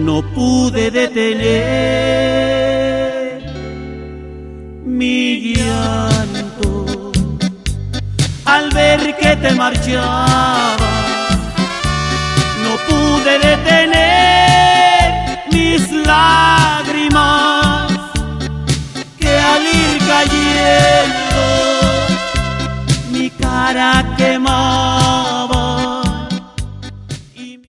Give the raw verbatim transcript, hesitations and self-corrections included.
no pude detener mi llanto al ver que te marchabas. No pude